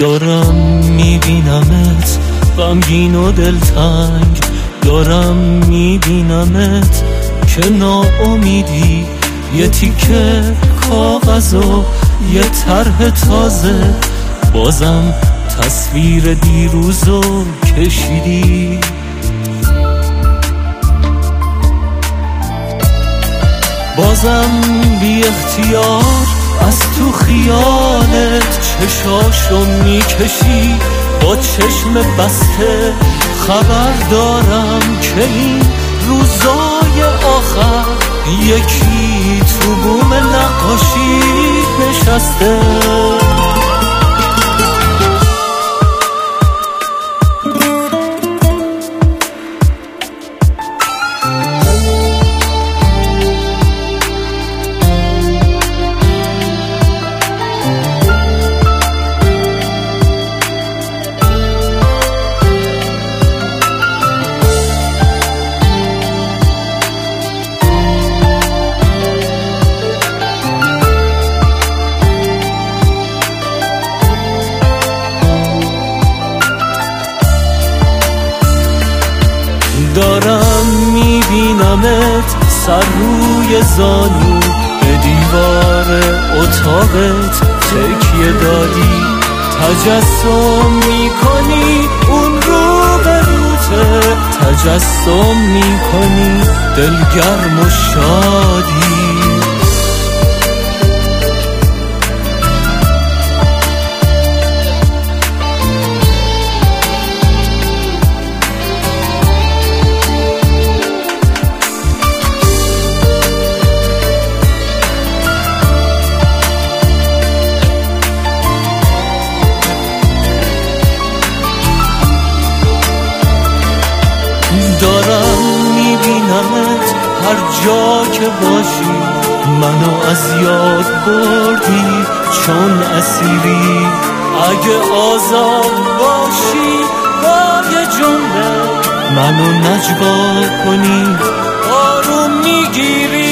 دارم میبینمت غمگین و دلتنگ، دارم میبینمت که ناامیدی، یه تیکه کاغذ و یه طرح تازه، بازم تصویر دیروزو کشیدی. بازم بی اختیار از تو خیالت چشاشو میکشی، با چشم بسته خبر دارم که این روزای آخر یکی تو بوم نقاشی نشسته. دارم میبینمت سر روی زانو به دیوار اتاقت تکیه دادی، تجسم میکنی اون رو به روته، تجسم میکنی دلگرم و شادی. دارم میبینمت هر جا که باشی، منو از یاد بردی چون اسیری. اگه آزاد باشی با یه جمله منو نجوا کنی، آروم میگیری.